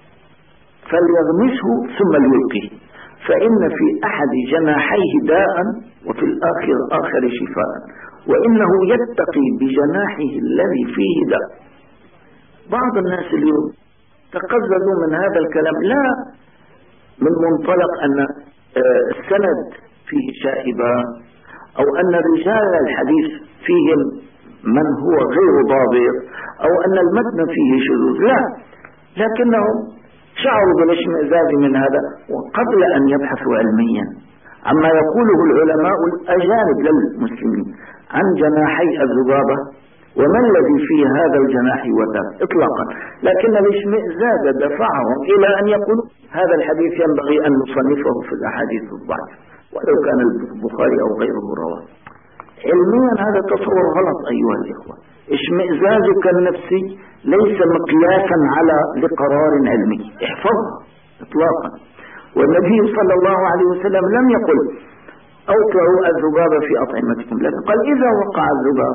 فليغمسه ثم ليلقيه، فإن في أحد جناحيه داء وفي الآخر آخر شفاء، وإنه يتقي بجناحه الذي فيه داء. بعض الناس اليوم تقززوا من هذا الكلام، لا من منطلق أن السند فيه شائبة أو أن رجال الحديث فيهم من هو غير ضابط أو أن المتن فيه شذوذ، لا، لكنهم شعروا بالاشمئزاز من هذا، وقبل أن يبحثوا علميا عما يقوله العلماء الأجانب للمسلمين عن جناحي الذبابة وما الذي في هذا الجناح وذاك إطلاقا، لكن الاشمئزاز دفعهم إلى أن يقولوا هذا الحديث ينبغي أن نصنفه في الأحاديث الضعيفة ولو كان البخاري أو غيره رواه. علميا هذا تصور غلط أيها الإخوة. اشمئزازك النفسي ليس مقياسا على لقرار علمي، احفظها إطلاقا. والنبي صلى الله عليه وسلم لم يقل أوقعوا الذباب في أطعمتكم، لكن قال إذا وقع الذباب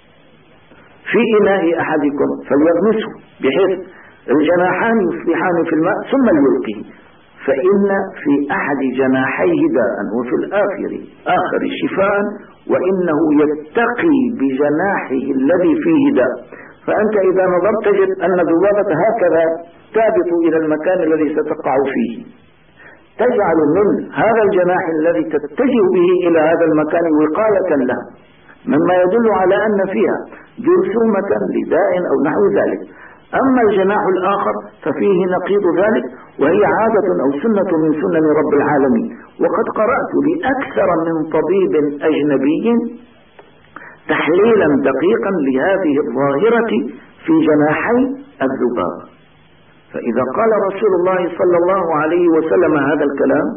في إناء أحدكم فليغمسه، بحيث الجناحان يصبحان في الماء ثم يلقيه، فإن في أحد جناحيه داء وفي الآخر آخر شفاء، وإنه يتقي بجناحه الذي فيه داء. فأنت إذا نظرت تجد أن الذبابة هكذا تابط إلى المكان الذي ستقع فيه، تجعل من هذا الجناح الذي تتجه به إلى هذا المكان وقاية له، مما يدل على أن فيها جرثومة لداء أو نحو ذلك. أما الجناح الآخر ففيه نقيض ذلك، وهي عادة أو سنة من سنن رب العالمين. وقد قرأت لأكثر من طبيب أجنبي تحليلا دقيقا لهذه الظاهرة في جناحي الذباب. فإذا قال رسول الله صلى الله عليه وسلم هذا الكلام،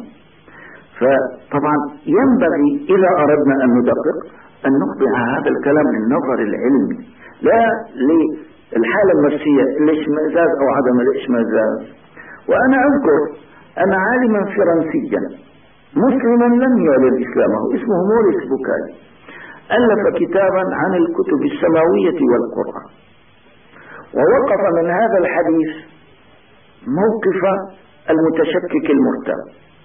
فطبعا ينبغي إذا أردنا أن ندقق أن نخضع هذا الكلام للنظر العلمي، لا للحالة النفسية الاشمئزاز أو عدم الاشمئزاز. وأنا أذكر أن عالما فرنسيا مسلما لم يعلن إسلامه اسمه موريس بوكاي ألف كتابا عن الكتب السماوية والقرآن، ووقف من هذا الحديث موقف المتشكك المرتاب،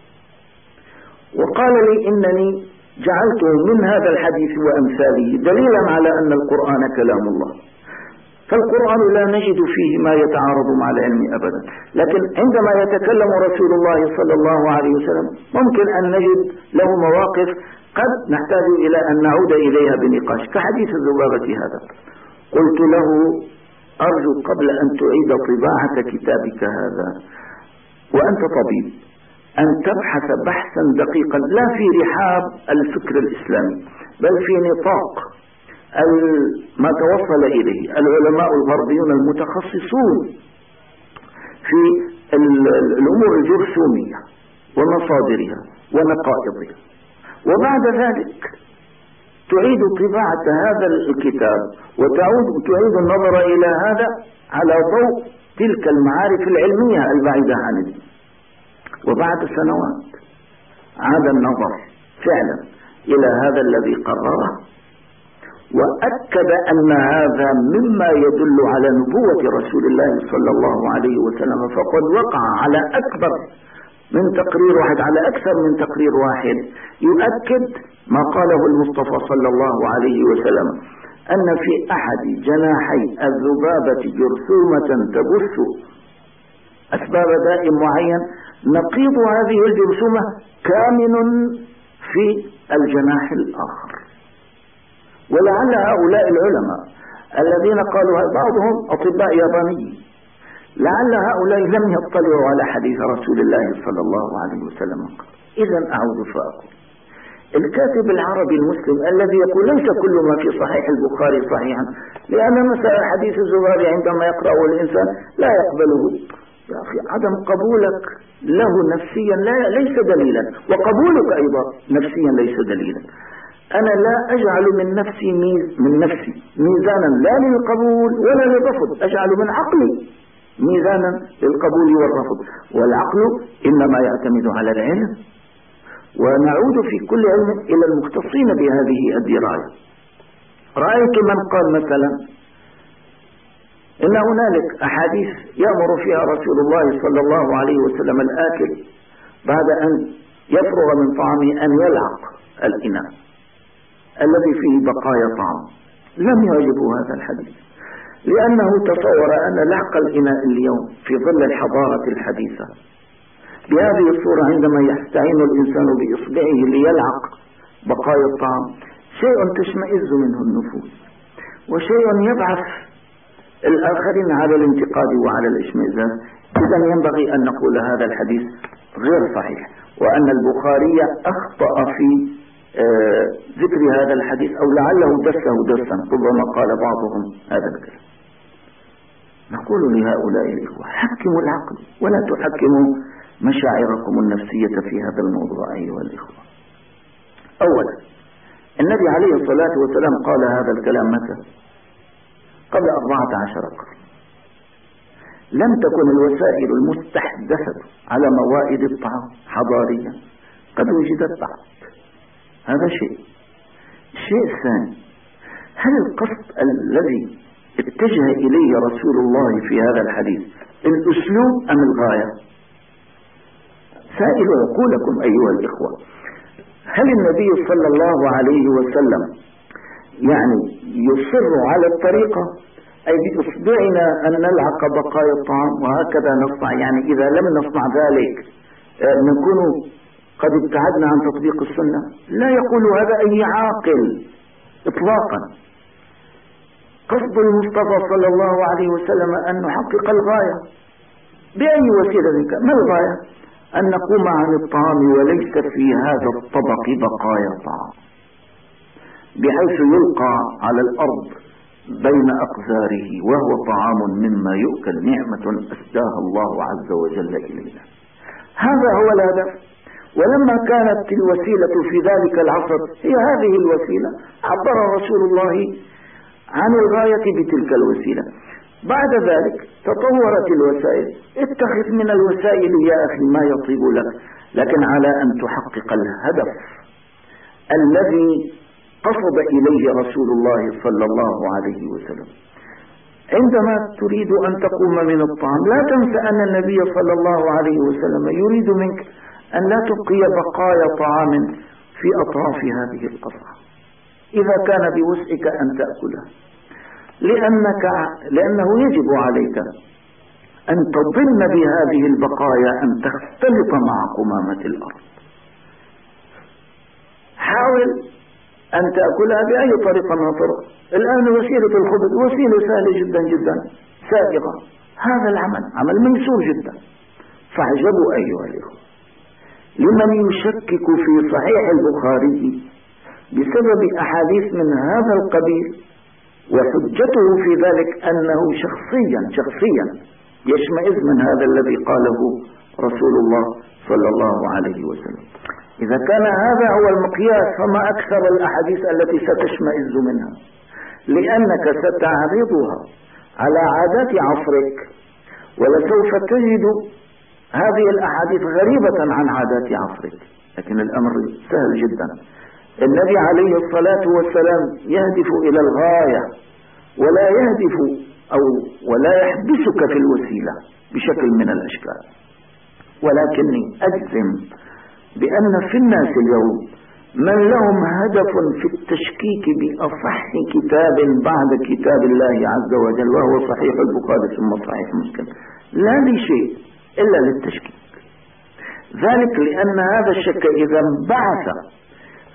وقال لي إنني جعلت من هذا الحديث وأمثاله دليلا على أن القرآن كلام الله، فالقرآن لا نجد فيه ما يتعارض مع العلم أبدا، لكن عندما يتكلم رسول الله صلى الله عليه وسلم ممكن أن نجد له مواقف قد نحتاج إلى أن نعود إليها بنقاش، كحديث الذبابة هذا. قلت له أرجو قبل أن تعيد طباعة كتابك هذا وأنت طبيب أن تبحث بحثا دقيقا لا في رحاب الفكر الإسلامي بل في نطاق ما توصل إليه العلماء الغربيون المتخصصون في الأمور الجرثومية ومصادرها ونقائضها، وبعد ذلك تعيد طباعة هذا الكتاب وتعود تعيد النظر إلى هذا على ضوء تلك المعارف العلمية البعيدة عن الدين. وبعد سنوات عاد النظر فعلا إلى هذا الذي قرره، وأكد أن هذا مما يدل على نبوة رسول الله صلى الله عليه وسلم، فقد وقع على أكبر من تقرير واحد على أكثر من تقرير واحد يؤكد ما قاله المصطفى صلى الله عليه وسلم، أن في أحد جناحي الذبابة جرثومة تبث أسباب داء معين، نقيض هذه الجرثومة كامن في الجناح الآخر. ولعل هؤلاء العلماء الذين قالوا بعضهم أطباء يابانيين، لعل هؤلاء لم يطلعوا على حديث رسول الله صلى الله عليه وسلم. إذا أعود فأقول الكاتب العربي المسلم الذي يقول ليس كل ما في صحيح البخاري صحيحا، لأن مثلا حديث الزباري عندما يقرأه الإنسان لا يقبله، يا أخي عدم قبولك له نفسيا لا ليس دليلا، وقبولك أيضا نفسيا ليس دليلا. أنا لا أجعل من نفسي ميز من نفسي ميزانا لا للقبول ولا للرفض، أجعل من عقلي ميزانا للقبول والرفض، والعقل إنما يعتمد على العلم. ونعود في كل علم إلى المختصين بهذه الدراية. رأيت من قال مثلا إن هنالك أحاديث يأمر فيها رسول الله صلى الله عليه وسلم الآكل بعد أن يفرغ من طعامه أن يلعق الإناء الذي فيه بقايا طعام. لم يعجبه هذا الحديث، لأنه تصور أن لعق الإناء اليوم في ظل الحضارة الحديثة بهذه الصورة عندما يستعين الإنسان بإصبعه ليلعق بقايا الطعام شيء تشمئز منه النفوس، وشيء يبعث الآخرين على الانتقاد وعلى الاشمئزاز. إذا ينبغي أن نقول هذا الحديث غير صحيح، وأن البخاري أخطأ في آه ذكر هذا الحديث، أو لعله دسه دسا، ربما قال بعضهم هذا الكلام. نقول لهؤلاء الإخوة حكموا العقل ولا تحكموا مشاعركم النفسية في هذا الموضوع أيها الإخوة. أولا النبي عليه الصلاة والسلام قال هذا الكلام متى؟ قبل أربعة عشر قرن. لم تكن الوسائل المستحدثة على موائد الطعام حضاريا قد وجدت بعد. هذا شيء. الشيء الثاني، هل القصد الذي اتجه إليه رسول الله في هذا الحديث الأسلوب أم الغاية؟ سائلوا عقولكم أيها الإخوة. هل النبي صلى الله عليه وسلم يعني يصر على الطريقة، أي بإصبعنا أن نلعق بقايا الطعام وهكذا نصنع، يعني إذا لم نصنع ذلك نكون قد ابتعدنا عن تطبيق السنة؟ لا يقول هذا أي عاقل إطلاقا. قصد المصطفى صلى الله عليه وسلم أن نحقق الغاية بأي وسيلة كان. ما الغاية؟ أن نقوم عن الطعام وليس في هذا الطبق بقايا طعام، بحيث يلقى على الأرض بين أقذاره وهو طعام مما يؤكل، نعمة أسداها الله عز وجل إلينا. هذا هو الهدف. ولما كانت الوسيلة في ذلك العصر هي هذه الوسيلة، عبر رسول الله عن الغاية بتلك الوسيلة. بعد ذلك تطورت الوسائل، اتخذ من الوسائل يا أخي ما يطيب لك، لكن على أن تحقق الهدف الذي قصد إليه رسول الله صلى الله عليه وسلم. عندما تريد أن تقوم من الطعام لا تنسى أن النبي صلى الله عليه وسلم يريد منك أن لا تبقي بقايا طعام في أطراف هذه القصعة إذا كان بوسعك أن تأكلها، لأنك لأنه يجب عليك أن تظن بهذه البقايا أن تختلط مع قمامة الأرض. حاول أن تأكلها بأي طريقة من الطرق. الآن وسيلة الخبز وسيلة سهلة جدا جدا سائغة. هذا العمل عمل ميسور جدا. فاعجبوا أيها الإخوة لمن يشكك في صحيح البخاري بسبب أحاديث من هذا القبيل، وحجته في ذلك أنه شخصيا شخصيا يشمئز من هذا الذي قاله رسول الله صلى الله عليه وسلم. إذا كان هذا هو المقياس فما أكثر الأحاديث التي ستشمئز منها، لأنك ستعرضها على عادات عصرك، ولسوف تجد هذه الأحاديث غريبة عن عادات عصرك. لكن الأمر سهل جدا. النبي عليه الصلاة والسلام يهدف إلى الغاية، ولا يهدف أو ولا يحبسك في الوسيلة بشكل من الأشكال. ولكني أجزم بأن في الناس اليوم من لهم هدف في التشكيك بأصح كتاب بعد كتاب الله عز وجل، وهو صحيح البخاري ثم صحيح مسلم، لا لشيء إلا للتشكيك. ذلك لأن هذا الشك إذا انبعث في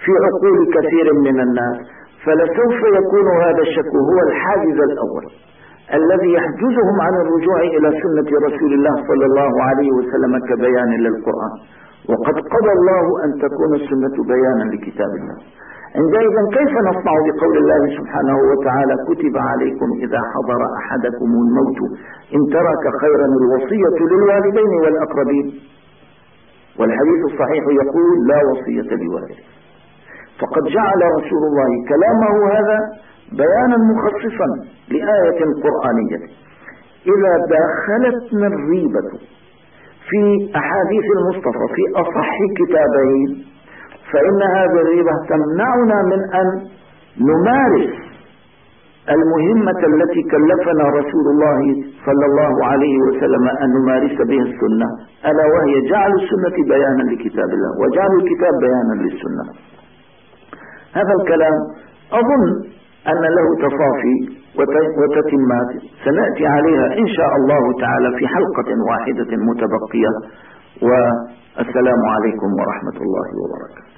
في عقول كثير من الناس، فلسوف يكون هذا الشك هو الحاجز الأول الذي يحجزهم عن الرجوع إلى سنة رسول الله صلى الله عليه وسلم كبيان للقرآن. وقد قضى الله أن تكون السنة بيانا لكتاب الله. عندئذ كيف نصنع بقول الله سبحانه وتعالى كتب عليكم إذا حضر أحدكم الموت إن ترك خيرا الوصية للوالدين والأقربين، والحديث الصحيح يقول لا وصية لوالد. فقد جعل رسول الله كلامه هذا بيانا مخصصا لآية قرآنية. إذا دخلتنا الريبة في أحاديث المصطفى في أصح كتابين فإن هذه الريبة تمنعنا من أن نمارس المهمة التي كلفنا رسول الله صلى الله عليه وسلم أن نمارس به السنة، ألا وهي جعل السنة بيانا لكتاب الله وجعل الكتاب بيانا للسنة. هذا الكلام أظن أن له تصافي وتتمات سنأتي عليها إن شاء الله تعالى في حلقة واحدة متبقية. والسلام عليكم ورحمة الله وبركاته.